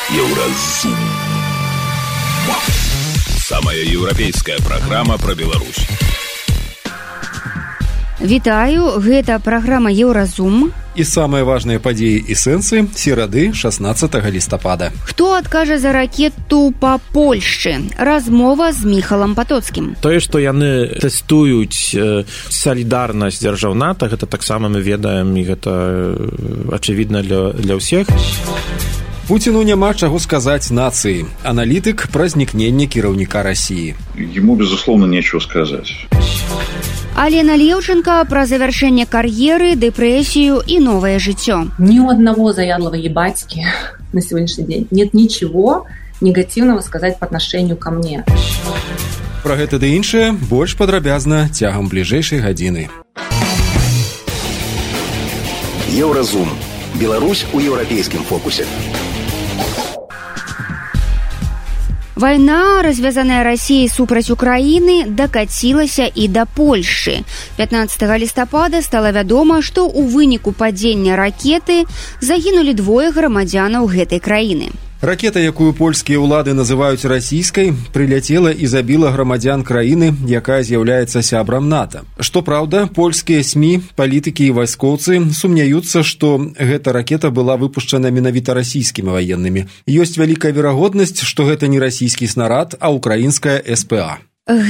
Еўразум. Самая еўрапейская праграма пра Беларусь. Вітаю, гэта праграма Еўразум. І самыя важныя падзеі і сэнсы серады 16 лістапада. Хто адкажа за ракету па Польшчы? Размова з Міхалам Патоцкім. Тое, што яны тэстуюць салідарнасць дзяржаў НАТО, гэта таксама мы ведаем, і гэта ачевідна для ўсіх. Путіну няма чаго сказаць нацыі. Аналітык пра знікненне кіраўніка Расіі. Ему, безусловно, нечего сказать. Алена Леўченко про завершение карьеры, депрессию и новое жыццё. Ни у одного заядлого ебатьки на сегодняшний день нет ничего негативного сказать по отношению ко мне. Про гэта ды іншае больш падрабязна цягам бліжэйшай гадзіны. Еўразум. Беларусь у еўрапейскім фокусе. Вайна, развязаная Расіяй супраць Украіны, дакацілася і да Польшчы. 15 лістапада стала вядома, што ў выніку падзення ракеты загінулі 2 грамадзянаў гэтай краіны. Ракета, якую польскія ўлады называюць расійскай, прыляцела і забіла грамадзян краіны, якая з'яўляецца сябрам НАТО. Што праўда, польскія СМІ, палітыкі і вайскоўцы сумняюцца, што гэта ракета была выпушчана менавіта расійскімі ваеннымі. Ёсць вялікая верагоднасць, што гэта не расійскі снарад, а украінская СПА.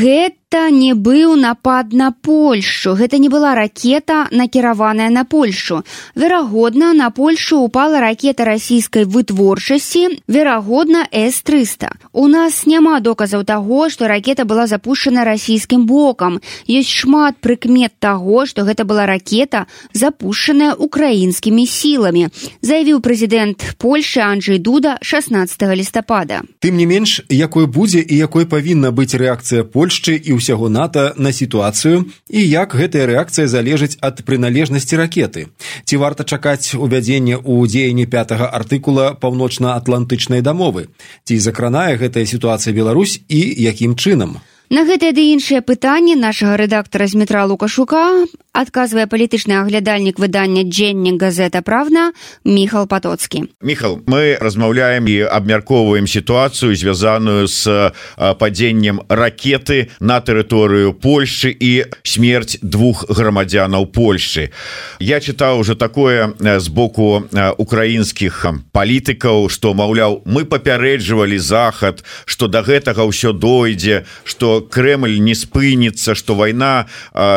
Гэта не быў напад на Польшчу. Гэта не была ракета, накіраваная на Польшчу. Верагодна, на Польшчу упала ракета расійскай вытворчасці, верагодна, С-300. У нас няма доказаў таго, што ракета была запушчана расійскім бокам. Ёсць шмат прыкмет таго, што гэта была ракета, запушчаная украінскімі сіламі, заявіў прэзідэнт Польшчы Анджэй Дуда 16 лістапада. Тым не менш, якой будзе і якой павінна быць рэакцыя Польшчы і ўсяго НАТО на сітуацыю і як гэтая рэакцыя залежыць ад прыналежнасці ракеты. Ці варта чакаць увядзення ў дзеянні 5-го артыкула паўночна-атлантычнай дамовы? Ці закранае гэтая сітуацыя Беларусь і якім чынам? На гэтае ды іншае пытанне нашага рэдактара Змітра Лукашука адказвае палітычны аглядальнік выдання «Дзеннік газета Правна» Міхал Патоцкі. Міхал, мы размаўляем і абмяркоўваем сітуацыю, звязаную з падзеннем ракеты на тэрыторыю Польшчы і смерць 2 грамадзянаў Польшчы. Я чытаў ужо такое з боку украінскіх палітыкаў, што, маўляў, мы папярэджвалі Захад, што да гэтага ўсё дойдзе, што Кремль не спыніцца, што вайна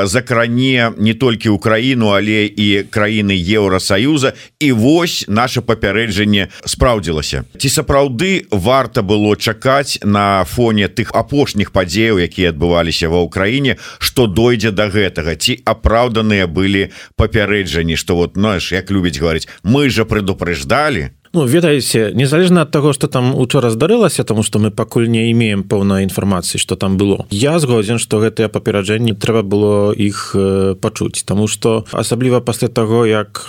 закране не толькі Украіну, але і краіны Еўрасаюза, і вось наше папярэджанне спраўдзілася. Ці сапраўды варта было чакаць на фоне тых апошніх падзеяў, якія адбываліся ва ўкраіне, што дойдзе да гэтага? Ці апраўданыя былі папярэджанні, што вот, знаешь, як любіць гаварыць, мы же предупреждали? Ну, ведаеце, незалежна ад таго, што там учора здарылася, таму што мы пакуль не имеем пэўнай інфармацыі, што там было. Я згодзін, што гэтыя папераджэнні трэба было іх пачуць, таму што асабліва пасля таго, як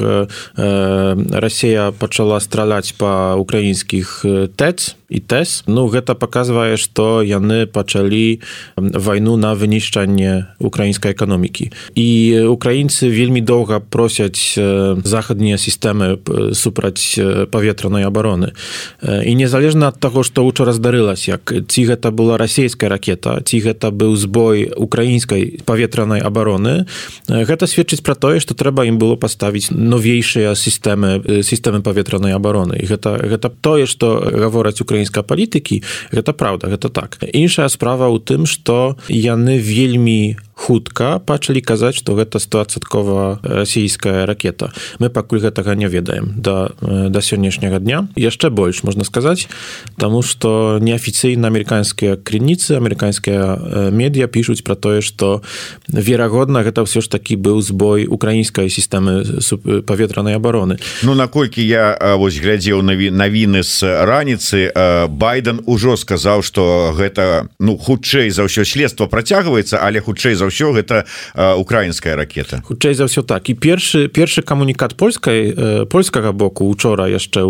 Расія пачала страляць па украінскіх ТЭЦ і ТЭС, ну, гэта паказвае, што яны пачалі вайну на вынішчанне украінскай эканомікі. І украінцы вельмі доўга просяць захадныя сістэмы супраць паветранай абароны. І незалежна ад таго, што учора здарылася, ці гэта была расійская ракета, ці гэта быў збой украінскай паветранай абароны, гэта сведчыць пра тое, што трэба ім было паставіць новейшыя сістэмы паветранай абароны. І гэта тое, што гавораць украінскія палітыкі, гэта праўда, гэта так. Іншая справа ў тым, што яны вельмі хутка пачалі казаць, што гэта 100% расійская ракета. Мы пакуль гэтага не ведаем да сённяшняга дня. Яшчэ больш, можна сказаць, таму што неафіцыйна амерыканскія крыніцы, амерыканскія медыа пішуць пра тое, што верагодна гэта ўсё ж такі быў збой украінскай сістэмы паветранай абароны. Ну, наколькі я вось глядзеў навіны з раніцы, Байден ужо сказаў, што гэта, ну, хутчэй за ўсё следства працягваецца, але хутчэй за ўсё гэта украінская ракета. Хутчэй за ўсё так. І першы камунікат польскага боку учора яшчэ ў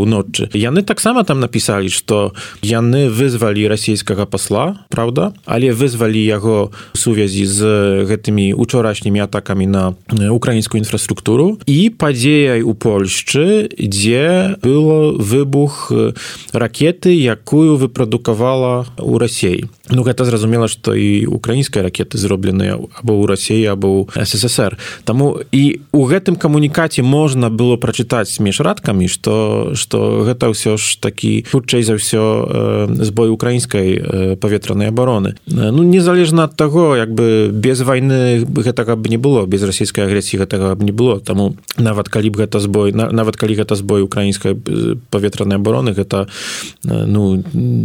уночы. Яны таксама там напісалі, што яны вызвалі расійскага пасла, правда, але вызвалі яго у сувязі з гэтымі учорашнімі атакамі на украінскую інфраструктуру і падзеяй у Польшчы, дзе было выбух ракеты, якую выпрадукавала ў Расіі. Ну, гэта зразумела, што і украінскія ракеты зробленыя або ў Расіі, або ў СССР. Таму і ў гэтым камунікаце можна было прачытаць між радкамі, што гэта ўсё ж такі, хутчэй за ўсё, збой украінскай паветранай абароны. Ну, незалежна ад таго, як бы без вайны гэтага б не было, без расійскай агрэсіі гэтага б не было. Таму нават калі гэта збой украінскай паветранай абароны, гэта, ну,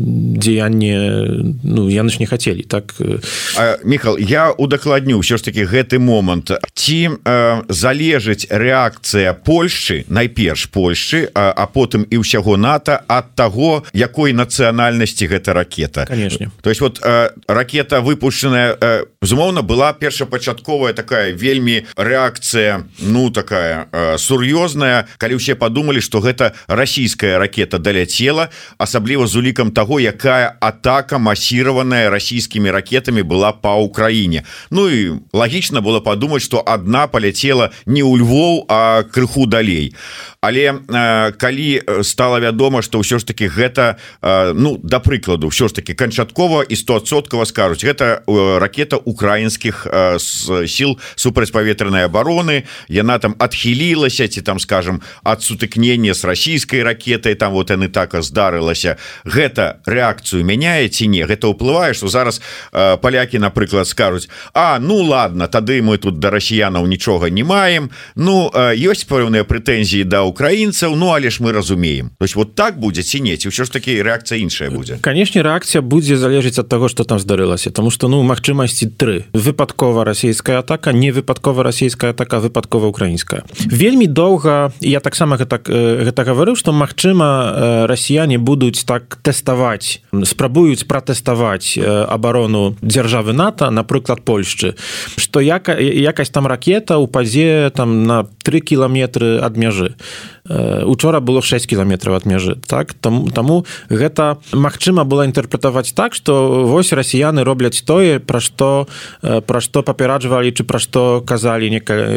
дзеянне, ну, яны ж не хацелі, так? Міхал, я удакладню ўсё ж такі гэты момант. Ці залежыць рэакцыя Польшчы, найперш Польшчы, а потым і ўсяго НАТО ад таго, якой нацыянальнасці гэта ракета? Конечно. То есть вот ракета выпушчаная, безумоўна, была першапачатковая такая вельмі рэакцыя, ну, такая сур'ёзная, калі ўсе падумалі, што гэта расійская ракета даляцела, асабліва з улікам таго, якая атака масіраваная расійскімі ракетамі была па Украіне. Ну і лагічна было падумаць, што адна паляцела не ў Львоў, а крыху далей. Але калі стала вядома, што ўсё ж такі гэта, ну, да прыкладу, ўсё ж такі канчаткова і 100% скажуць, гэта ракета украінскіх сіл супрацьпаветранай абароны, яна там адхілілася, ці там, скажем, ад сутыкнення з расійскай ракетай, там вот яны так здарылася. Гэта рэакцыю мяняе ці не? Гэта ўплывае, што зараз палякі, напрыклад, скажуць: а, ну ладно, тады мы тут да расіянаў нічога не маем, ну, ёсць пэўныя прэтэнзіі да украінцаў, ну, але ж мы разумеем. То есть вот так будзе ці не? Ці ўсё ж такі рэакцыя іншая будзе? Канешне, рэакцыя будзе залежыць ад таго, што там здарылася, таму што, ну, магчымасці тры: выпадкова расійская атака, не выпадкова расійская атака, выпадкова украінская. Вельмі доўга, я таксама гэта гаварыў, што магчыма расіяне будуць так тэставаць, спрабуюць пратэставаць абарону дзяржавы НАТО, напрыклад, Польшчы, што якась там ракета упадзе там на 3 кіламетры ад мяжы. Учора было 6 кіламетраў ад мяжы, так? Таму гэта магчыма было інтэрпрэтаваць так, што вось расіяны робляць тое, пра што папераджвалі, ці пра што казалі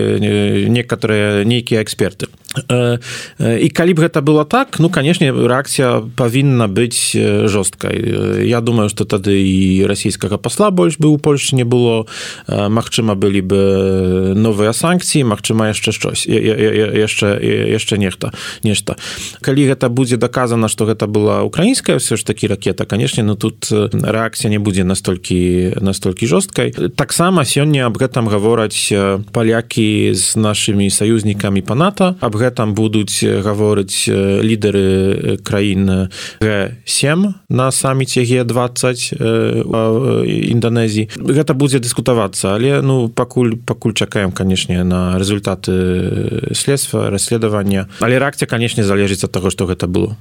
нейкія эксперты. І калі б гэта было так, ну, канешне, рэакцыя павінна быць жорсткай. Я думаю, што тады і расійскага пасла больш бы ў Польшчы не было, магчыма, былі бы новыя санкцыі, магчыма, яшчэ штось, яшчэ нешта. Калі гэта будзе даказана, што гэта была украінская ўсё ж такі ракета, канешне, ну, тут рэакцыя не будзе настолькі жорсткай. Таксама сёння аб гэтым гавораць палякі з нашымі саюзнікамі па НАТО, аб гэтым будуць гаворыць лідары краін Г7 на саміце Г20 Індонезіі. Гэта будзе дыскутавацца, але, ну, пакуль чакаем, канешне, на рэзультаты следства, расследавання. Але рэакцыя, канешне, залежыць ад таго, што гэта было.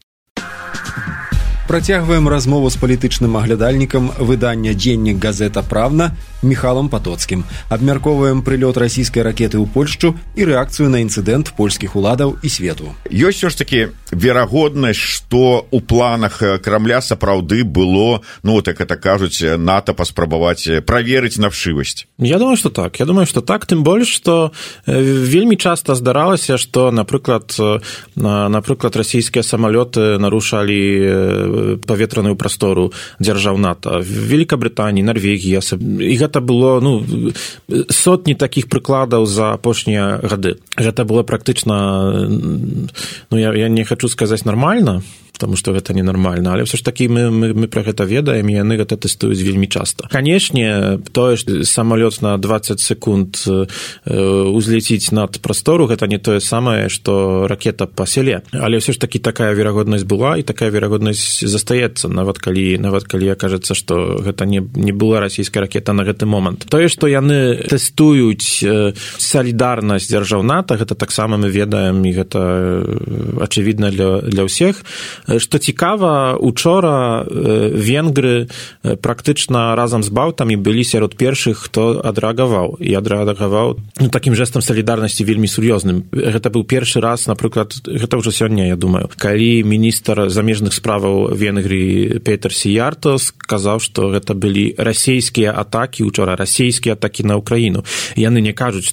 Працягваем размову з палітычным аглядальнікам выдання «Дзеннік газета Правна» Міхалам Патоцкім. Абмяркоўваем прылёт расійскай ракеты ў Польшчу і рэакцыю на інцыдэнт польскіх уладаў і свету. Ёсць ўсё ж такі верагоднасць, што ў планах Крамля сапраўды было, ну, так это кажуць, НАТО паспрабаваць праверыць на вшывасць. Я думаю, што так. Тым больш, што вельмі часта здаралася, што, напрыклад, расійскія самалёты нарушалі паветраную прастору дзяржаў НАТО. Великабрытаніі, Норвегіі, і гэта было, ну, сотні такіх прыкладаў за апошнія гады. Гэта было практычна, ну, я не хочу сказаць нармальна, потому что гэта ненармальна, але все ж таки мы про гэта ведаем, і яны гэта тэстуюць вельмі часта. Канешне, тое, што самалёт на 20 секунд узлеціць над прастору, гэта не тое самае, што ракета па селе. Але все ж таки такая верагоднасць была, і такая верагоднасць застаецца, нават калі акажацца, што гэта не была расійская ракета на гэты момант. Тое, што яны тэстуюць салідарнасць дзяржаў НАТО, гэта таксама мы ведаем, і гэта ачевідна для ўсіх. Што цікава, учора венгры практычна разам з балтамі былі сярод першых, хто адрэагаваў. І адрэагаваў такім жэстам салідарнасці вельмі сур'ёзным. Гэта быў першы раз, напрыклад, гэта ўжо сёння, я думаю, калі міністр замежных справаў Венгрыі Петер Сиярто сказаў, што гэта былі расійскія атакі учора, расійскія атакі на Украіну. Яны не кажуць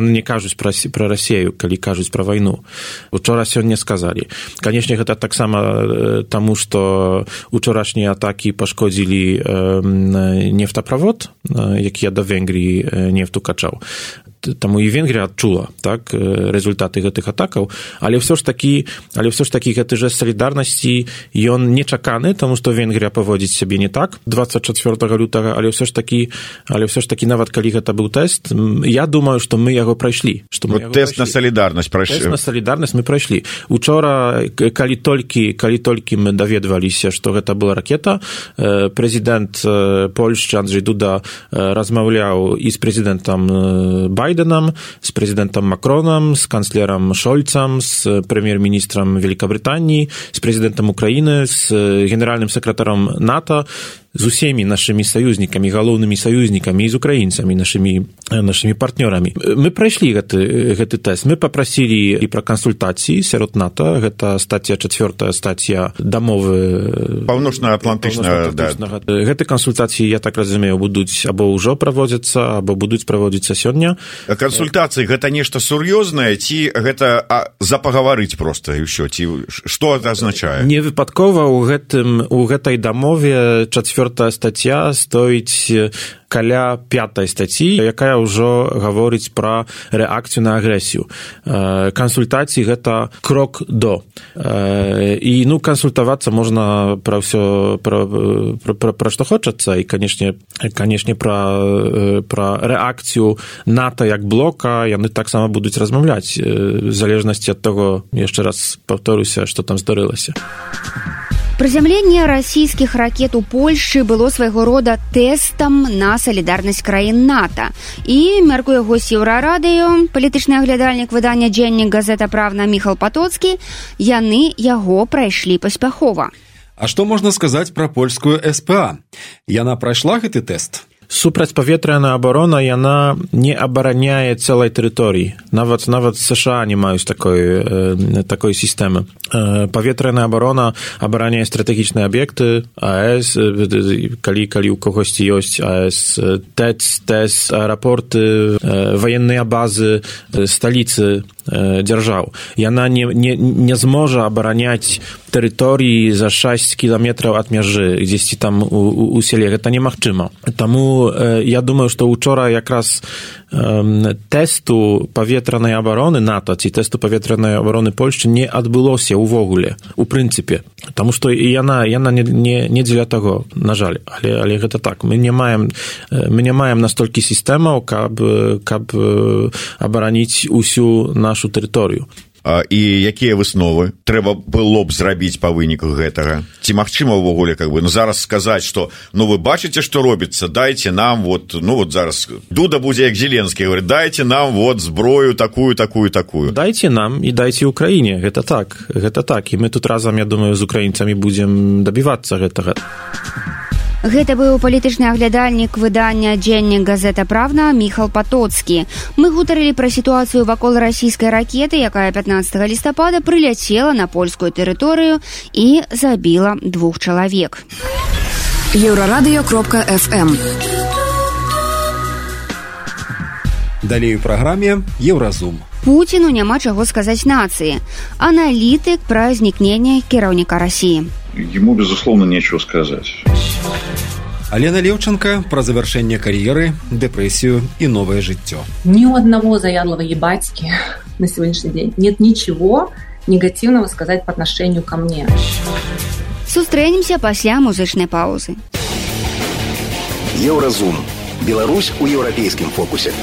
пра Расію, калі кажуць пра вайну. Учора сёння сказалі. Канешне, гэта таксама таму, што учорашнія атакі пашкодзілі нефтаправод, які да Венгрыі нефту качаў. Таму і Венгрія адчула, так, результаты гэтых атакаў, але ўсё ж такі гэты жэст салідарнасці, ён нечаканы, таму што Венгрія паводзіць сябе не так 24 лютага, але ўсё ж такі нават калі гэта быў тэст, я думаю, што мы яго прайшлі. Тэст на салідарнасць прайшлі. Тэст на салідарнасць мы прайшлі. Учора, калі толькі мы даведваліся, што гэта была ракета, прэзідэнт Польшчы Анджэй Дуда размаўляў і з прэзідэнтам Байденом, с президентом Макроном, с канцлером Шольцем, с премьер-министром Великобритании, с президентом Украины, с генеральным секретарем НАТО, з усімі нашымі саюзнікамі, галоўнымі саюзнікамі і з украінцамі, нашымі партнёрамі. Мы прайшлі гэты тэст. Мы папрасілі і пра кансультацыі сярод НАТО. Гэта статья 4, статья дамовы паўночна-атлантычнага. Гэты кансультацыі, я так разумею, будуць або ўжо праводзяцца, або будуць праводзіцца сёння. Кансультацыі гэта нешта сур'ёзнае, ці гэта запагаварыць проста і ўсё? Ці што гэта азначае? Не выпадкова у гэтай дамове 4 статья стоіць каля 5 статьи, якая ўжо гаворыць пра рэакцыю на агрэсію. Кансультацыі гэта крок до. І кансультавацца можна пра ўсё, пра што хочацца, і канешне пра рэакцыю НАТО як блока яны таксама будуць размаўляць, в залежнасці ад таго, яшчэ раз паўторюся, што там здарылася. Прызямленне расійскіх ракет у Польшчы было свайго рода тэстам на салідарнасць краін НАТО. І, мяркуе госць Еўрарадыё, палітычны аглядальнік выдання «Дзеннік газета Правна» Міхал Патоцкі, яны яго прайшлі паспяхова. А што можна сказаць пра польскую СПА? Яна прайшла гэты тэст? Супрацьпаветраная абарона, яна не абараняе цэлай тэрыторыі. Нават США не маюць такой сістэмы. Паветраная абарона абараняе стратэгічныя аб'екты, АЭС, калі у когосьці ёсць АЭС, ТЭЦ, аэрапорты, ваенныя базы, сталіцы дзяржаў. Яна не зможа абараняць тэрыторыі за 6 кіламетраў ад мяжы, дзесьці там у селе. Гэта немагчыма. Таму я думаю, што учора якраз тэсту паветранай абароны НАТО ці тэсту паветранай абароны Польшчы не адбылося ўвогуле, у прынцыпе. Таму што яна не дзеля таго, на жаль. Але гэта так. Мы не маем настолькі сістэмаў, каб абараніць усю нашу тэрыторыю. І якія высновы трэба было б зрабіць па выніку гэтага? Ці магчыма ўвогуле зараз сказаць, што вы бачыце, што робіцца, дайце нам зараз Дуда будзе як Зеленскі, говорит, дайце нам зброю такую. Дайце нам і дайце Украіне, гэта так. І мы тут разам, я думаю, з украінцамі будзем дабівацца гэтага. Гэта быў палітычны аглядальнік выдання «Дзеннік газета Правна» Міхал Патоцкі. Мы гутарылі пра сітуацыю вакол расійскай ракеты, якая 15 лістапада прыляцела на польскую тэрыторыю і забіла 2 чалавек. Еўрарадыё.фм. Далей у праграме «Еўразум». Пуціну няма чаго сказаць нацыі. Аналітык пра знікненне кіраўніка Расіі. Ему, безусловно, нечего сказать. Алена Левченко про завершение карьеры, депрессию и новое жыццё. Ни у одного заядлого ебатьки на сегодняшний день нет ничего негативного сказать по отношению ко мне. Сустрэнемся пасля музычнай паузы. Еўразум. Беларусь у еўрапейскім фокусе.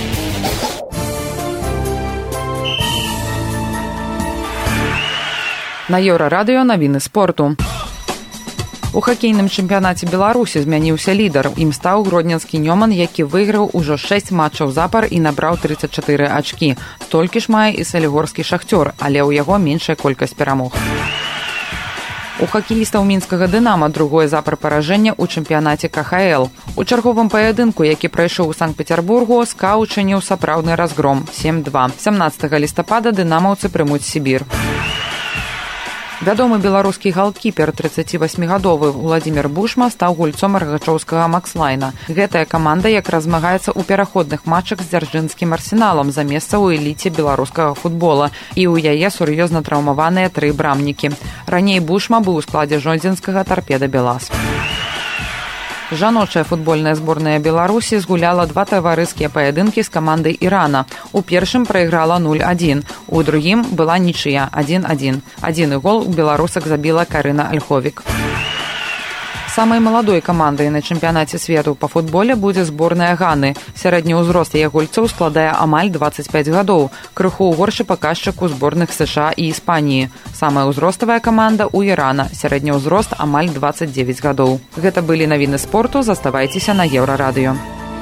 На Еўрарадыё навіны спорту. У хакейным чэмпіянаце Беларусі змяніўся лідар. Ім стаў гродненскі Нёман, які выйграў ужо 6 матчаў запар і набраў 34 ачкі. Столькі ж мае і салігорскі Шахцёр, але ў яго меншая колькасць перамог. У хакеістаў мінскага «Дынама» другое запар паражэння ў чэмпіянаце КХЛ. У чарговым паядынку, які прайшоў у Санкт-Петербургу, СКА учыніў сапраўдны разгром 7-2. 17 лістапада дынамаўцы прымуць Сібір. Вядомы беларускі галкіпер 38гадовы Владзімір Бушма стаў гульцом рагачоўскага Макслайна. Гэтая каманда як размагаецца ў пераходных матчах з дзяржынскім Арсеналам за месца ў эліце беларускага футбола, і ў яе сур'ёзна траўмаваныя 3 брамнікі. Раней Бушма быў у складзе жодзінскага «Торпеда Белас». Жаночая футбольная зборная Беларусі згуляла 2 таварыскія паядынкі з камандай Ірана. У першым прайграла 0-1, у другім была нічыя 1-1. Адзіны гол у беларусак забіла Карына Альховік. Самай маладой камандай на чэмпіянаце свету па футболе будзе зборная Ганы. Сярэдні ўзрост яе гульцоў складае амаль 25 гадоў. Крыху горшы паказчык у зборных США і Іспаніі. Самая ўзроставая каманда ў Ірана. Сярэдні ўзрост амаль 29 гадоў. Гэта былі навіны спорту. Заставайцеся на Еўрарадыё.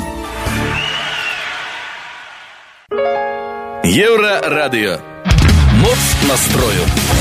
Еўрарадыё. Моц настрою.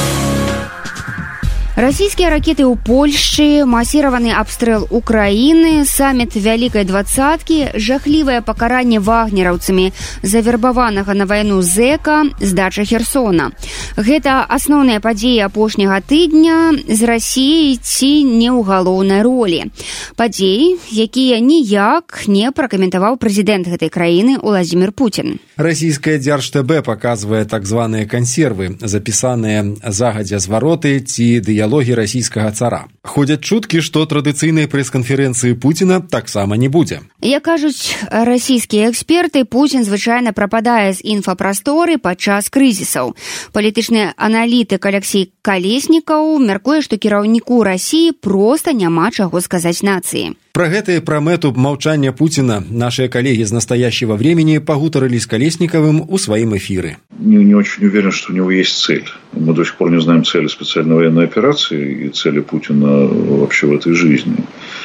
Расійскія ракеты ў Польшчы, масіраваны абстрэл Украіны, саміт Вялікай двадцаткі, жахлівае пакаранне вагнераўцамі завербаванага на вайну зэка, здача Херсона. Гэта асноўныя падзеі апошняга тыдня з Расіяй ці не ў галоўнай ролі. Падзеі, якія ніяк не пракаментаваў прэзідэнт гэтай краіны Уладзімір Пуцін. Расійская Дзяржтэбэ паказвае так званыя кансервы, запісаныя загадзя звароты ці дыялогі расійскага цара. Ходзяць чуткі, што традыцыйнай прэс-канферэнцыі Пуціна таксама не будзе. Як кажуць расійскія эксперты, Пуцін звычайна прападае з інфапрасторы падчас крызісаў. Палітычны аналітык Алексей Калеснікаў мяркуе, што кіраўніку Расіі проста няма чаго сказаць нацыі. Про гэта и про мэту молчания Путина наши коллеги из «Настоящего времени» погутарили с Колесниковым у своим эфиры. Не очень уверен, что у него есть цель. Мы до сих пор не знаем цели специальной военной операции и цели Путина вообще в этой жизни.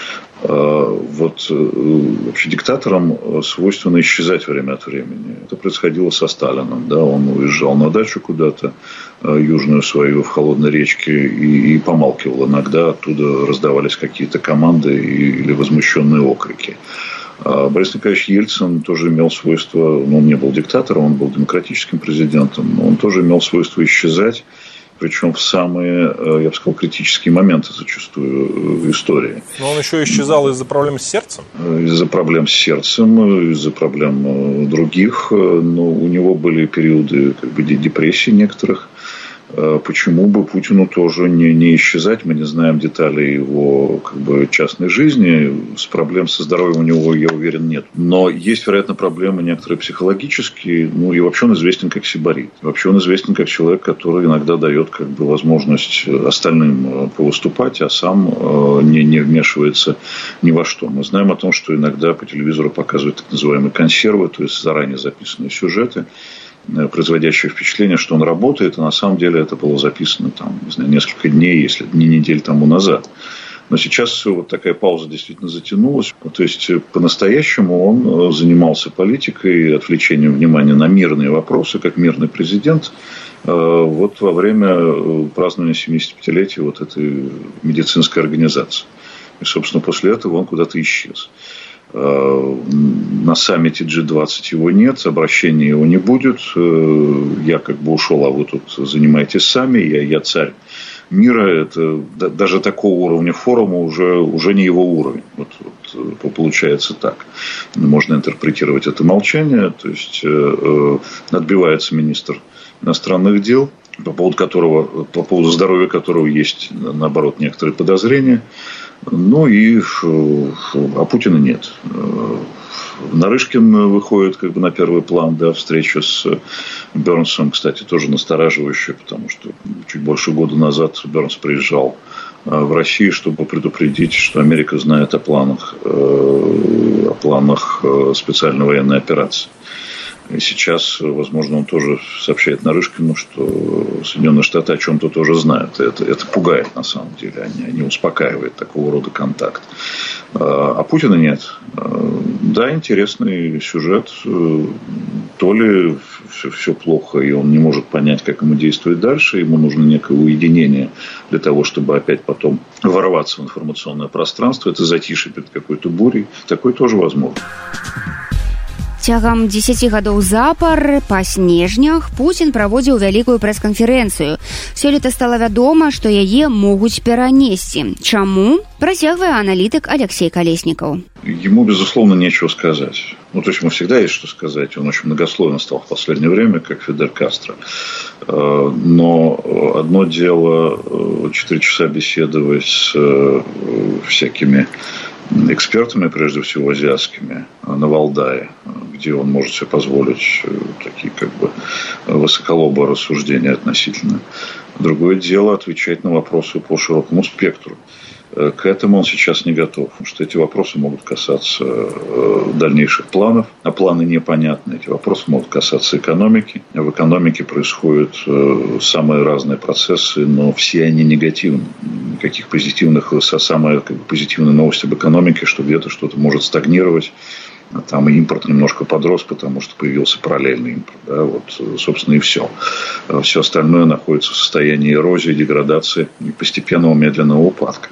Вот вообще диктаторам свойственно исчезать время от времени. Это происходило со Сталином. Да? Он уезжал на дачу куда-то, южную свою, в холодной речке, и помалкивал. Иногда оттуда раздавались какие-то команды или возмущенные окрики. Борис Николаевич Ельцин тоже имел свойство, он не был диктатором, он был демократическим президентом, но он тоже имел свойство исчезать, причем в самые, я бы сказал, критические моменты зачастую истории. Но он еще исчезал из-за проблем с сердцем? Из-за проблем с сердцем, из-за проблем других. Но у него были периоды депрессии некоторых. Почему бы Путину тоже не исчезать? Мы не знаем деталей его частной жизни. С проблем со здоровьем у него, я уверен, нет. Но есть, вероятно, проблемы некоторые психологические. И вообще он известен как сибарит. Вообще он известен как человек, который иногда дает возможность остальным повыступать, а сам не вмешивается ни во что. Мы знаем о том, что иногда по телевизору показывают так называемые консервы, то есть заранее записанные сюжеты, производящее впечатление, что он работает, а на самом деле это было записано несколько дней, если не недель тому назад. Но сейчас вот такая пауза действительно затянулась. То есть по-настоящему он занимался политикой, отвлечением внимания на мирные вопросы, как мирный президент, вот во время празднования 75-летия вот этой медицинской организации. И, собственно, после этого он куда-то исчез. На саммите G20 его нет, обращения его не будет. Я ушел, а вы тут занимаетесь сами. Я царь мира. Это даже такого уровня форума уже не его уровень. Вот получается так. Можно интерпретировать это молчание. То есть отбивается министр иностранных дел, по поводу здоровья которого есть, наоборот, некоторые подозрения. А Путина нет. Нарышкин выходит на первый план, да, встреча с Бернсом, кстати, тоже настораживающая, потому что чуть больше года назад Бернс приезжал в Россию, чтобы предупредить, что Америка знает о планах специальной военной операции. И сейчас, возможно, он тоже сообщает Нарышкину, что Соединенные Штаты о чем-то тоже знают. Это пугает на самом деле, не успокаивает такого рода контакт. А Путина нет. Да, интересный сюжет. То ли все плохо, и он не может понять, как ему действовать дальше. Ему нужно некое уединение для того, чтобы опять потом ворваться в информационное пространство. Это затишье перед какой-то бурей. Такое тоже возможно. Цягам 10 гадоў запар па снежнях Путін праводзіў вялікую прэс-канферэнцыю. Сёлета стала вядома, што яе могуць перанесці. Чаму? Працягвае аналітык Алексей Колесников. Ему, безусловно, нечего сказать. То есть, ему всегда есть что сказать. Он очень многословен стал в последнее время, как Фидель Кастро. Но одно дело 4 часа беседовать с всякими экспертами, прежде всего азиатскими, на Валдае, где он может себе позволить такие высоколобые рассуждения относительно. Другое дело отвечать на вопросы по широкому спектру. К этому он сейчас не готов, потому что эти вопросы могут касаться дальнейших планов, а планы непонятны. Эти вопросы могут касаться экономики. В экономике происходят самые разные процессы, но все они негативны. Никаких позитивных, самая позитивная новость об экономике, что где-то что-то может стагнировать. Там импорт немножко подрос, потому что появился параллельный импорт. Да, собственно, и все. Все остальное находится в состоянии эрозии, деградации и постепенного медленного упадка.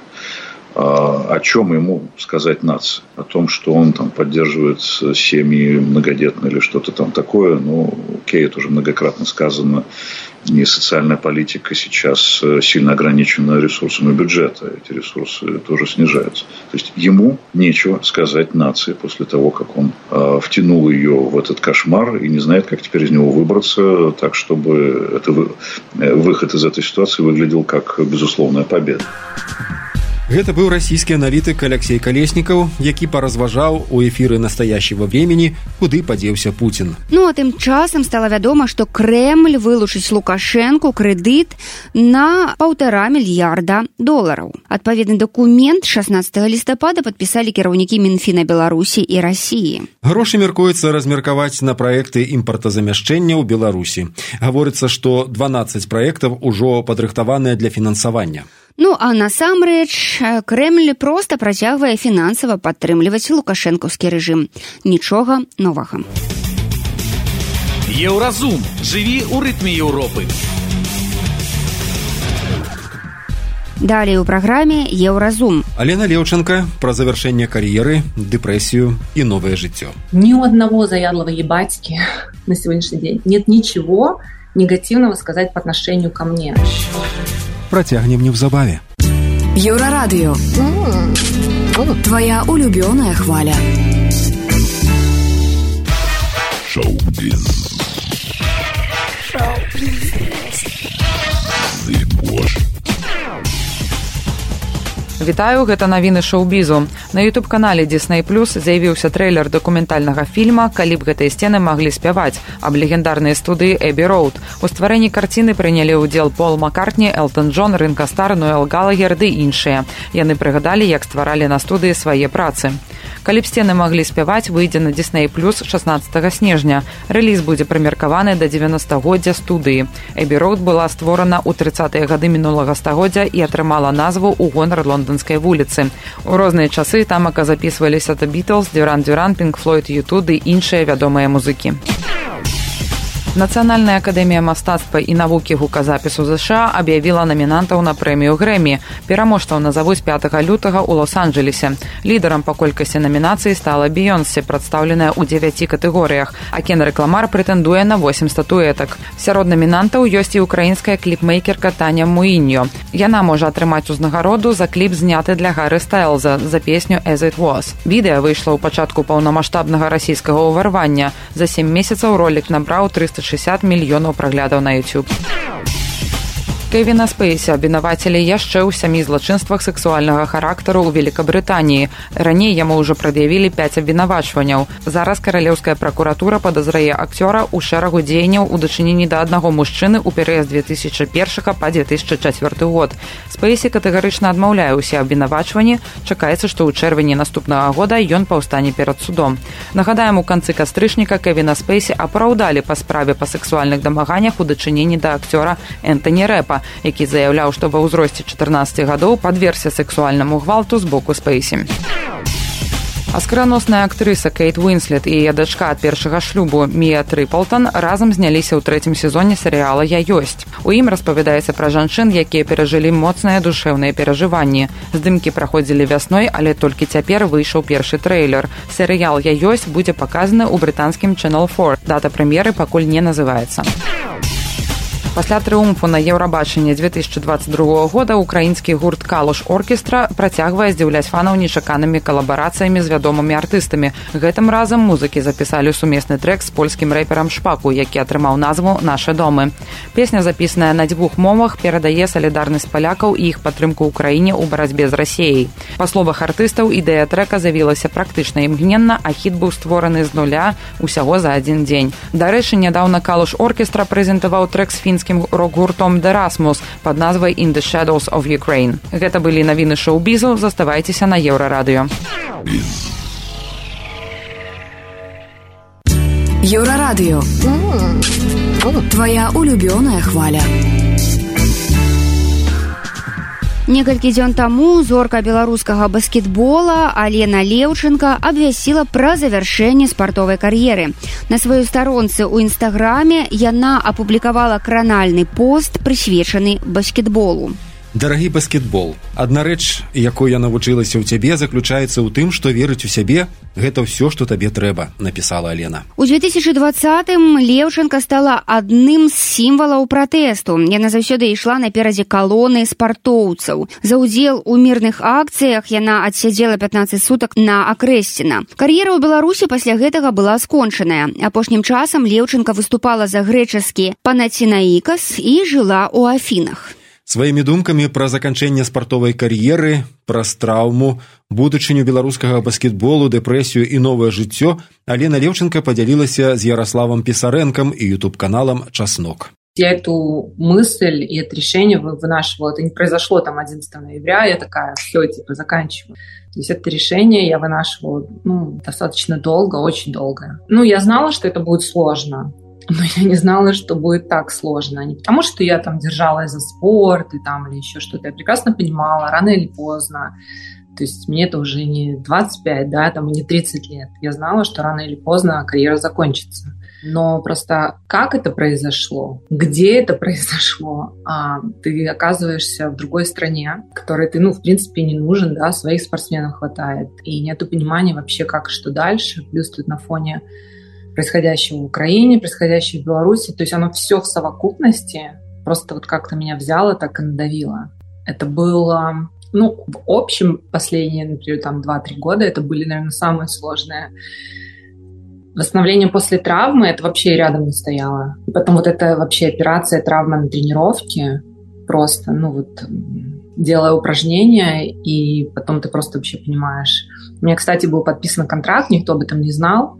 О чем ему сказать нации? О том, что он поддерживает семьи многодетные или что-то там такое. Окей, это уже многократно сказано. И социальная политика сейчас сильно ограничена ресурсами бюджета. Эти ресурсы тоже снижаются. То есть ему нечего сказать нации после того, как он втянул ее в этот кошмар и не знает, как теперь из него выбраться так, чтобы выход из этой ситуации выглядел как безусловная победа. Гэта быў расійскі аналітык Алексей Колесников, які паразважаў у эфіры «Настоящего времени», куды падзеўся Путін. А тым часам стала вядома, што Крэмль вылучыць Лукашэнку крэдыт на $1,5 мільярда. Адпаведны дакумент 16 лістапада падпісалі кіраўнікі Мінфіна Беларусі і Расіі. Грошы мяркуецца размеркаваць на праекты імпартазамяшчэння ў Беларусі. Гаворыцца, што 12 праектаў ужо падрыхтаваныя для фінансавання. А насамрэч, Крэмль проста працягвае фінансава падтрымліваць лукашэнкаўскі рэжым. Нічога новага. Еўразум. Жыві ў рытме Еўропы. Далей у праграме «Еўразум». Алена Леўченко пра завяршэнне кар'еры, дэпрэсію і новае жыццё. Ни у одного заядлого ебатьки на сегодняшний день нет ничего негативного сказать по отношению ко мне. Працягнем неўзабаве. Еўрарадыё. Твоя улюбёная хваля. Шоу-біз. Вітаю, гэта навіны шоу-бізу. На YouTube-канале Disney Plus з'явіўся трэйлер дакументальнага фільма «Калі б гэтыя сцены маглі спяваць» аб легендарнай студыі Эбі Роуд. У стварэнні карціны прынялі ўдзел Пол Маккартні, Элтон Джон, Ринга Стар, Ноэл Галагер ды іншыя. Яны прыгадалі, як стваралі на студыі свае працы. «Калі б сцены маглі спяваць» выйдзе на Disney Plus 16 снежня. Рэліз будзе прымеркаваны да 90-годдзя студыі. Эбі Роуд была створана ў 30-е гады мінулага стагоддзя і атрымала назву ў гонар лонданскай вуліцы. У розныя часы тамака запісваліся The Beatles, Duran Duran, Pink Floyd, U2 ды іншыя вядомыя музыкі. Нацыянальная акадэмія мастацтва і навукі гуказапісу ЗША аб'явіла намінантаў на прэмію Грэмі. Пераможцаў назавуць 5 лютага ў Лос-Анджелесе. Лідарам па колькасці намінацый стала Бейонсе, прадстаўленая ў 9 катэгорыях, а Кенрик Ламар прэтэндуе на 8 статуэтак. Сярод намінантаў ёсць і украінская кліпмейкерка Таня Муіньо. Яна можа атрымаць узнагароду за кліп, зняты для Гаррі Стайлза за песню «As It Was». Відэа выйшла ў пачатку паўнамаштабнага расійскага ўварвання. За 7 месяцаў ролік набраў 360 мільёнаў праглядаў на YouTube. Кевіна Спейсі абвінавацілі яшчэ ў 7 злачынствах сексуальнага характару ў Великабрытаніі. Раней яму ўжо прад'явілі 5 абвінавачванняў. Зараз каралеўская пракуратура падазрае акцёра ў шэрагу дзеянняў у дачыненні да аднаго мужчыны ў перыяд з 2001 па 2004 год. Спейсі катэгарычна адмаўляе ўсе абвінавачванні. Чакаецца, што ў чэрвені наступнага года ён паўстане перад судом. Нагадаем, у канцы кастрычніка Кевіна Спейсі апраўдалі па справе па сексуальных дамаганнях у дачыненні да акцёра Энтані Рэпа, які заяўляў, што ва ўзросце 14 гадоў падвергся сексуальнаму гвалту з боку Спейсі. Аскараносная актрыса Кейт Уинслет і яе дачка ад першага шлюбу Мія Трыплтон разам зняліся ў 3-м сезоне серыяла «Я ёсць». У ім распавядаецца пра жанчын, якія перажылі моцныя душэўныя перажыванні. Здымкі праходзілі вясной, але толькі цяпер выйшаў першы трэйлер. Серыял «Я ёсць» будзе паказаны ў брытанскім Channel 4. Дата прэм'еры пакуль не называецца. Пасля трыумфу на Еўрабачанні 2022 года украінскі гурт «Калуш Оркестра» працягвае здзіўляць фанаў нечаканымі калабарацыямі з вядомымі артыстамі. Гэтым разам музыкі запісалі сумесны трэк з польскім рэперам Шпаку, які атрымаў назву «Нашы домы». Песня, запісаная на 2 мовах, перадае салідарнасць палякаў і іх падтрымку ўкраіне ў барацьбе з Расіяй. Па словах артыстаў, ідэя трэка з'явілася практычна імгненна, а хіт быў створаны з нуля усяго за адзін дзень. Дарэчы, нядаўна «Калуш Оркестра» прэзентаваў трэк з фінскім рок-гуртом «Дерасмус» пад назвай «In the Shadows of Ukraine». Гэта былі навіны шоу-бізу. Заставайцеся на Еўрарадыё. Еўрарадыё. Твоя улюбёная хваля. Некалькі дзён таму зорка беларускага баскетбола Алена Леўчынка абвясціла пра завяршэнне спартовай кар'еры. На сваёй старонцы ў інстаграме яна апублікавала кранальны пост, прысвечаны баскетболу. Дарагі баскетбол, адна рэч, якой я навучылася ў цябе, заключаецца ў тым, што верыць у сябе – гэта ўсё, што табе трэба, напісала Алена. У 2020-м Леўчынка стала адным з сімвалаў пратэсту. Яна заўсёды ішла наперадзе калоны спартоўцаў. За ўдзел у мірных акцыях яна адсядзела 15 сутак на Акрэсціна. Кар'ера ў Беларусі пасля гэтага была скончаная. Апошнім часам Леўчынка выступала за грэчаскі Панацінаікас і жыла ў Афінах. Сваімі думкамі пра заканчэнне спартовай кар'еры, праз траўму, будучыню беларускага баскетболу, дэпрэсію і новае жыццё Алена Леўчынка падзялілася з Ярославом Писаренком и ютуб-каналом «Часнок». Я эту мысль и это решение вынашивала. Это не произошло там 11 ноября. Я такая, все, типа, заканчиваю. То есть это решение я вынашивала достаточно долго, очень долго. Я знала, что это будет сложно. Но я не знала, что будет так сложно. Не потому, что я там держалась за спорт или еще что-то. Я прекрасно понимала, рано или поздно. То есть мне это уже не 25, и не 30 лет. Я знала, что рано или поздно карьера закончится. Но просто как это произошло, где это произошло, ты оказываешься в другой стране, которой ты, в принципе, не нужен, своих спортсменов хватает. И нету понимания вообще, как и что дальше. Плюс тут на фоне происходящего в Украине, происходящего в Беларуси. То есть оно все в совокупности просто как-то меня взяло, так и надавило. Это было, в общем, последние, например, 2-3 года, это были, наверное, самые сложные. Восстановление после травмы, это вообще рядом не стояло. И потом эта вообще операция, травма на тренировке, просто, делая упражнения, и потом ты просто вообще понимаешь. У меня, кстати, был подписан контракт, никто об этом не знал.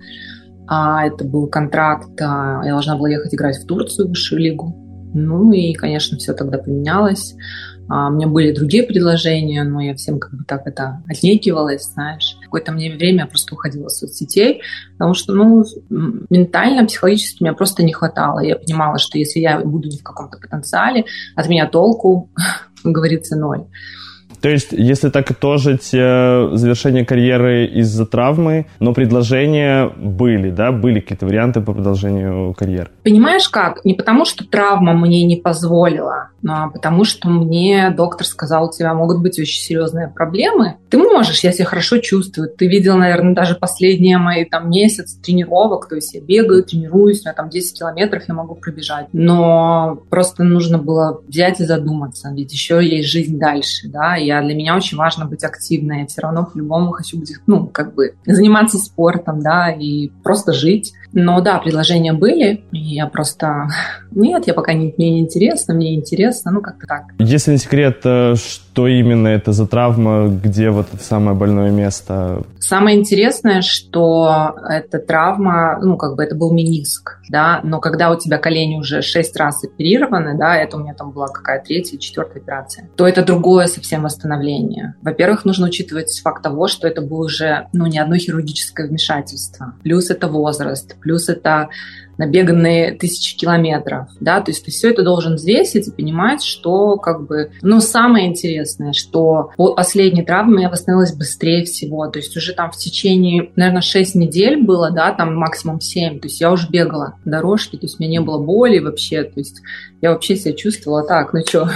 Это был контракт, я должна была ехать играть в Турцию, в высшую лигу. И, конечно, все тогда поменялось. У меня были другие предложения, но я всем так это отнекивалась, знаешь. В какое-то время я просто уходила из соцсетей, потому что, ментально, психологически меня просто не хватало. Я понимала, что если я буду не в каком-то потенциале, от меня толку, как говорится, 0. То есть, если так итожить завершение карьеры из-за травмы, но предложения были, были какие-то варианты по продолжению карьеры? Понимаешь как? Не потому, что травма мне не позволила, а потому, что мне доктор сказал, у тебя могут быть очень серьезные проблемы. Ты можешь, я себя хорошо чувствую. Ты видел, наверное, даже последние мои месяц тренировок, то есть я бегаю, тренируюсь, у меня 10 километров я могу пробежать. Но просто нужно было взять и задуматься, ведь еще есть жизнь дальше, и для меня очень важно быть активной. Я все равно по-любому хочу быть, заниматься спортом, да, и просто жить. Но да, предложения были, и я просто... Нет, я пока мне не интересно, как-то так. Если не секрет, что именно это за травма, где вот это самое больное место? Самое интересное, что эта травма, это был мениск, да, но когда у тебя колени уже 6 раз оперированы, да, это у меня там была какая-то 3-я, 4-я операция, то это другое совсем восстановление. Во-первых, нужно учитывать факт того, что это было уже, не одно хирургическое вмешательство, плюс это возраст, плюс это набеганные 1000 километров, да, то есть ты все это должен взвесить и понимать, что самое интересное, что по последней травме я восстановилась быстрее всего, то есть уже там в течение, наверное, 6 недель было, да, там максимум 7, то есть я уже бегала по дорожке, то есть у меня не было боли вообще, то есть я вообще себя чувствовала так,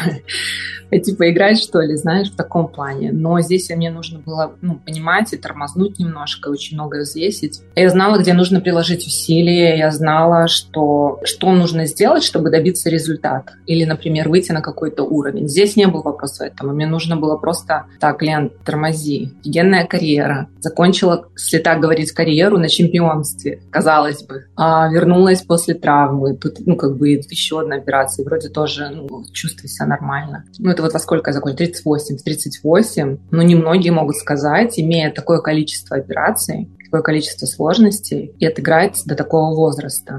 играть, что ли, знаешь, в таком плане. Но здесь мне нужно было, понимать и тормознуть немножко, очень многое взвесить. Я знала, где нужно приложить усилия, я знала, что нужно сделать, чтобы добиться результата. Или, например, выйти на какой-то уровень. Здесь не было вопроса этого. Мне нужно было просто, так, Лен, тормози. Офигенная карьера. Закончила, если так говорить, карьеру на чемпионстве, казалось бы. Вернулась после травмы. Тут, еще одна операция. Вроде тоже, чувствую себя нормально. Это во сколько я закончила? 38. Немногие могут сказать, имея такое количество операций, такое количество сложностей, и отыграть до такого возраста.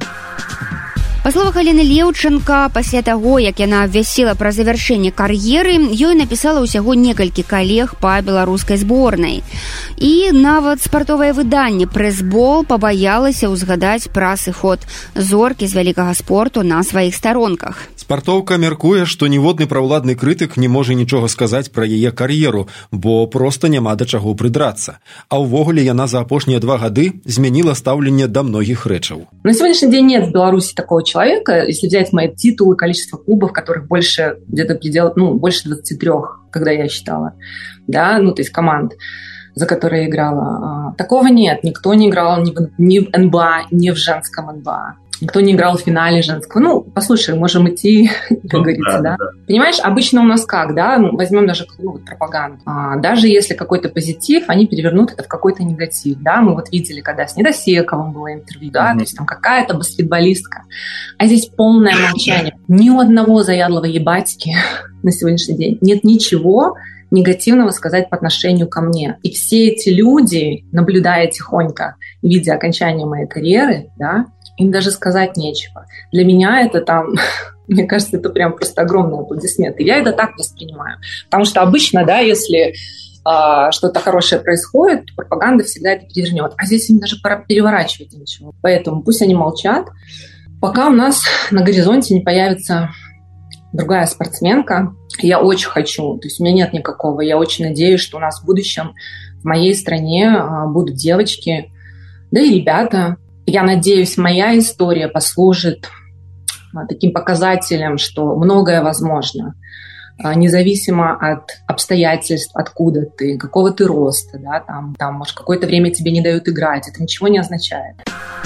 Па словах Алены Леўчанка, пасля таго, як яна абвясціла пра завяршэнне кар'еры, ёй напісала ўсяго некалькі калег па беларускай зборнай. І нават спартовае выданне «Прэсбол» пабаялася ўзгадаць пра сыход зоркі з вялікага спорту на сваіх старонках. Спартоўка мяркуе, што ніводны праўладны крытык не можа нічога сказаць пра яе кар'еру, бо проста няма да чаго прыдрацца. А ўвогуле яна за апошнія 2 гады змяніла стаўленне да многіх рэчаў. На сегодняшний день нет в Беларуси такого человека, если взять мои титулы, количество клубов, которых больше где-то больше 23, когда я считала, да, то есть команд, за которые я играла. Такого нет. Никто не играл ни в НБА, ни в женском НБА. Никто не играл в финале женского. Послушай, можем идти, как говорится, да. Понимаешь, обычно у нас как, да, возьмем даже пропаганду. Даже если какой-то позитив, они перевернут это в какой-то негатив, да. Мы видели, когда с Недосековым было интервью, да, то есть там какая-то баскетболистка. А здесь полное молчание. Ни у одного заядлого ебатьки на сегодняшний день нет ничего негативного сказать по отношению ко мне. И все эти люди, наблюдая тихонько, видя окончание моей карьеры, да, им даже сказать нечего. Для меня это мне кажется, это прям просто огромный аплодисмент. И я это так воспринимаю. Потому что обычно, да, если что-то хорошее происходит, то пропаганда всегда это перевернет. А здесь им даже переворачивать ничего. Поэтому пусть они молчат, пока у нас на горизонте не появится другая спортсменка. Я очень хочу, то есть у меня нет никакого. Я очень надеюсь, что у нас в будущем в моей стране будут девочки, да и ребята. Я надеюсь, моя история послужит таким показателем, что многое возможно, независимо от обстоятельств, откуда ты, какого ты роста, да, там, может, какое-то время тебе не дают играть. Это ничего не означает.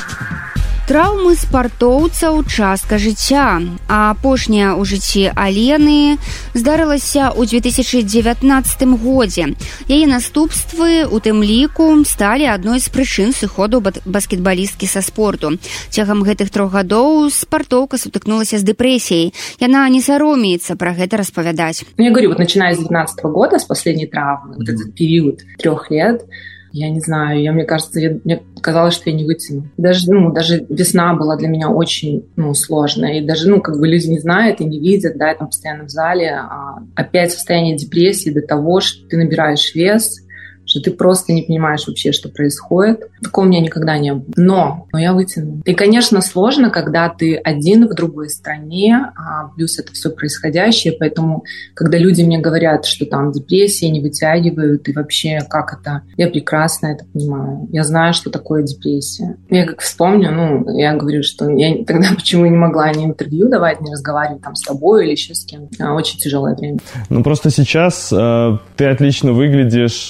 Траўмы спартоўцаў частка жыцця, а апошняя ў жыцці Алены здарылася ў 2019 годзе. Яе наступствы, у тым ліку, сталі адной з прычын сыходу баскетбалісткі са спорту. Цягам гэтых 3 гадоў спартоўка сутыкнулася з дэпрэсіяй. Яна не саромеецца пра гэта распавядаць. Я говорю, начиная с 2019 года, с последней травмы, этот период 3 лет, я не знаю, мне кажется, мне казалось, что я не вытяну. Даже весна была для меня очень сложная. И даже люди не знают и не видят, да, я там постоянно в зале. Опять состояние депрессии до того, что ты набираешь вес, что ты просто не понимаешь вообще, что происходит. Такого у меня никогда не было. Но я вытяну. И, конечно, сложно, когда ты один в другой стране, плюс это все происходящее. Поэтому, когда люди мне говорят, что там депрессия, не вытягивают, и вообще как это, я прекрасно это понимаю. Я знаю, что такое депрессия. Я как вспомню, я говорю, что я тогда почему не могла ни интервью давать, ни разговаривать там с тобой или еще с кем-то. Очень тяжелое время. Просто сейчас ты отлично выглядишь,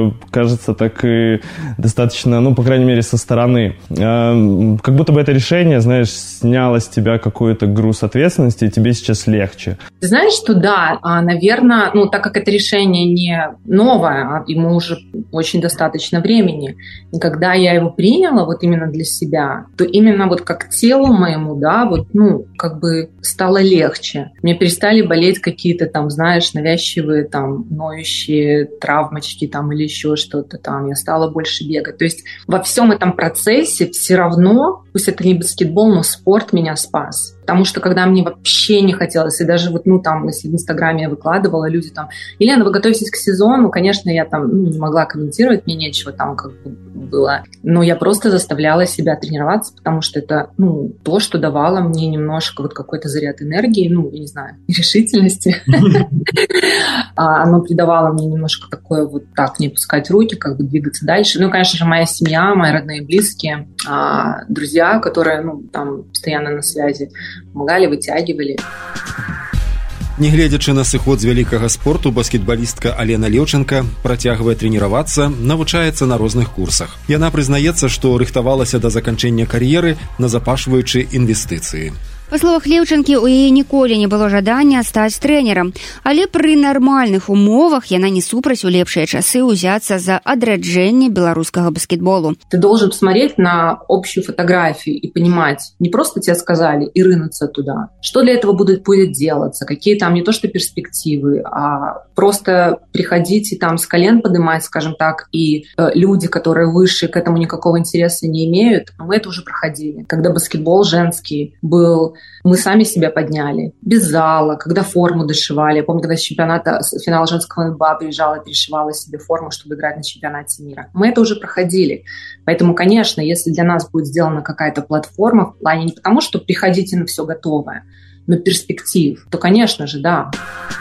кажется, так и достаточно, ну, по крайней мере, со стороны. Как будто бы это решение, знаешь, сняло с тебя какой-то груз ответственности, и тебе сейчас легче. Ты знаешь, что да, наверное, ну, так как это решение не новое, а ему уже очень достаточно времени, и когда я его приняла вот именно для себя, то именно вот как телу моему, да, вот, ну, как бы стало легче. Мне перестали болеть какие-то там, знаешь, навязчивые там ноющие травмочки там или еще что-то там. Я стала больше бегать. То есть во всем этом процессе все равно, пусть это не баскетбол, но спорт меня спас. Потому что когда мне вообще не хотелось, и даже вот, ну, там, если в Инстаграме я выкладывала, люди там: Елена, вы готовитесь к сезону? Конечно, я там не могла комментировать, мне нечего там как бы было. Но я просто заставляла себя тренироваться, потому что это, ну, то, что давало мне немножко вот какой-то заряд энергии, ну, я не знаю, решительности. Оно придавало мне немножко такое вот так, не опускать руки, как бы двигаться дальше. Ну, конечно же, моя семья, мои родные, близкие, друзья, которые, ну, там постоянно на связи, помогали, вытягивали. Нягледзячы на сыход з вялікага спорту, баскетбалістка Алена Леўченка працягвае трэніравацца, навучаецца на розных курсах. Яна прызнаецца, што рыхтавалася да заканчэння кар'еры, назапашваючы інвестыцыі. Па словах Леўчанкі, у яе ніколі не было жадання стаць трэнерам, але пры нармальных умовах яна не супраць у лепшыя часы ўзяцца за адраджэнне беларускага баскетболу. Ты должен посмотреть на общую фотографию и понимать, не просто тебе сказали и рынуться туда, что для этого будет делаться, какие там не то что перспективы, а просто приходить и там с колен поднимать, скажем так, и люди, которые выше, к этому никакого интереса не имеют, мы это уже проходили. Когда баскетбол женский был, мы сами себя подняли. Без зала, когда форму дошивали. Я помню, когда с чемпионата, с финала женского НБА приезжала и перешивала себе форму, чтобы играть на чемпионате мира. Мы это уже проходили. Поэтому, конечно, если для нас будет сделана какая-то платформа в плане не потому, что приходите на все готовое, но перспектив, то, конечно же, да.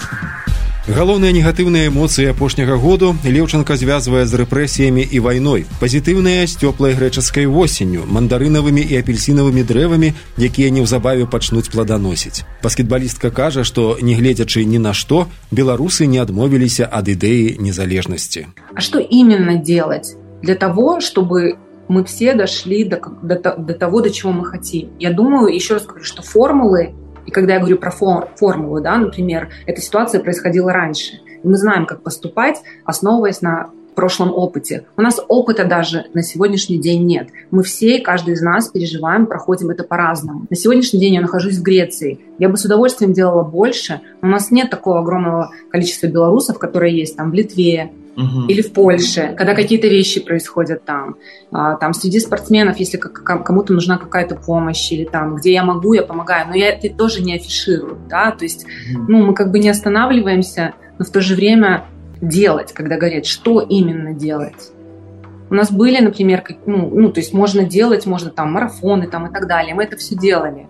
Галоўныя негатыўныя эмоцыі апошняга году Леўчанка звязвае з рэпрэсіямі і вайной. Пазітыўныя з цёплай грэчаскай восенню, мандарынавымі і апельсінавымі дрэвамі, якія неўзабаве пачнуць пладаносіць. Баскетбалістка кажа, што, негледзячы ні на што, беларусы не адмовіліся ад ідэі незалежнасці. А что именно делать для того, чтобы мы все дошли до того, до чего мы хотим? Я думаю, еще раз говорю, что формулы, и когда я говорю про формулу, да, например, эта ситуация происходила раньше. И мы знаем, как поступать, основываясь на прошлом опыте. У нас опыта даже на сегодняшний день нет. Мы все, каждый из нас переживаем, проходим это по-разному. На сегодняшний день я нахожусь в Греции. Я бы с удовольствием делала больше, но у нас нет такого огромного количества белорусов, которые есть там в Литве, или в Польше, когда какие-то вещи происходят там. Там среди спортсменов, если кому-то нужна какая-то помощь, или там, где я могу, я помогаю, но я это тоже не афиширую, да, то есть, ну, мы как бы не останавливаемся, но в то же время делать, когда говорят, что именно делать. У нас были, например, то есть можно делать, можно там марафоны там и так далее, мы это все делали.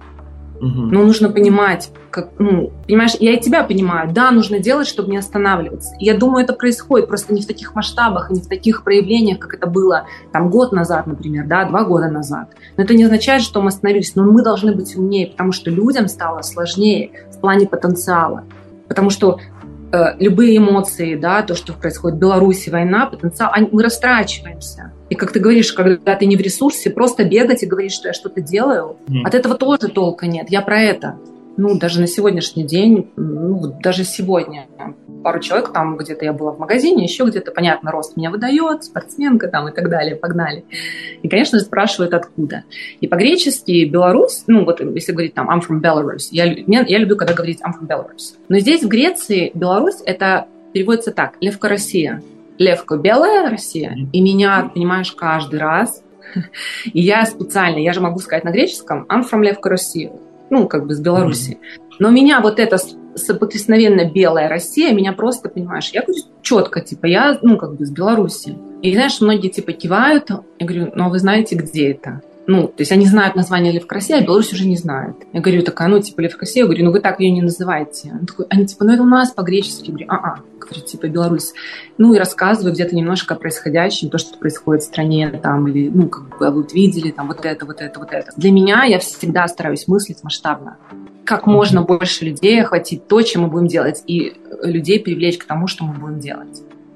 Но нужно понимать, понимаешь, я и тебя понимаю, да, нужно делать, чтобы не останавливаться. И я думаю, это происходит просто не в таких масштабах, и не в таких проявлениях, как это было там год назад, например, да, 2 года назад. Но это не означает, что мы остановились, но мы должны быть умнее, потому что людям стало сложнее в плане потенциала. Потому что любые эмоции, да, то, что происходит в Беларуси, война, потенциал, мы растрачиваемся. И как ты говоришь, когда ты не в ресурсе, просто бегать и говорить, что я что-то делаю, от этого тоже толка нет. Я про это. Ну, даже на сегодняшний день, даже сегодня пару человек, там где-то я была в магазине, еще где-то, понятно, рост меня выдает, спортсменка там и так далее, погнали. И, конечно же, спрашивают, откуда. И по-гречески Беларусь, вот если говорить там I'm from Belarus, я люблю, когда говорить I'm from Belarus. Но здесь, в Греции, Беларусь, это переводится так, Левка Россия. Левка белая Россия, и меня, понимаешь, каждый раз, и я специально, я же могу сказать на греческом I'm from Левка Россия, как бы с Беларуси. Но меня вот это соприкосновенно белая Россия, меня просто, понимаешь, я говорю четко, типа, я, как бы с Беларуси. И, знаешь, многие, типа, кивают, я говорю, а вы знаете, где это? То есть они знают название Левка Россия, а Беларусь уже не знает. Я говорю, такая, типа, Левка Россия, я говорю, вы так ее не называете. Они, типа, это у нас по-гречески. Я говорю, говорю, типа, Беларусь. И рассказываю где-то немножко о происходящем, то, что происходит в стране, там, или, как бы, вы видели, там, вот это. Для меня я всегда стараюсь мыслить масштабно. Как можно больше людей охватить то, чем мы будем делать, и людей привлечь к тому, что мы будем делать.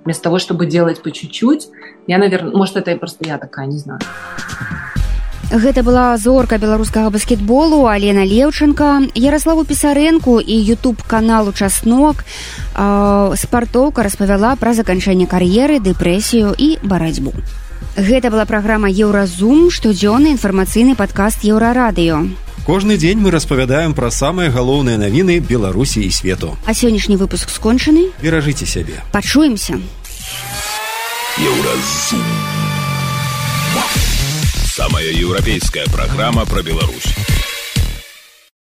Вместо того, чтобы делать по чуть-чуть, я, наверное, может, это просто я такая, не знаю. Гэта была зорка беларускага баскетболу Алена Леўченко, Ярославу Пісарэнку і YouTube-каналу «Часнок». Спартоўка распавяла пра заканчэнне кар'еры, дэпрэсію і барацьбу. Гэта была праграма «Еўразум», штодзённы інфармацыйны падкаст «Еўрарадыё». Кожны дзень мы распавядаем пра самыя галоўныя навіны Беларусі і свету. А сённяшні выпуск скончаны. Беражыце сябе. Пачуемся. Еўразум. Самая европейская программа про Беларусь.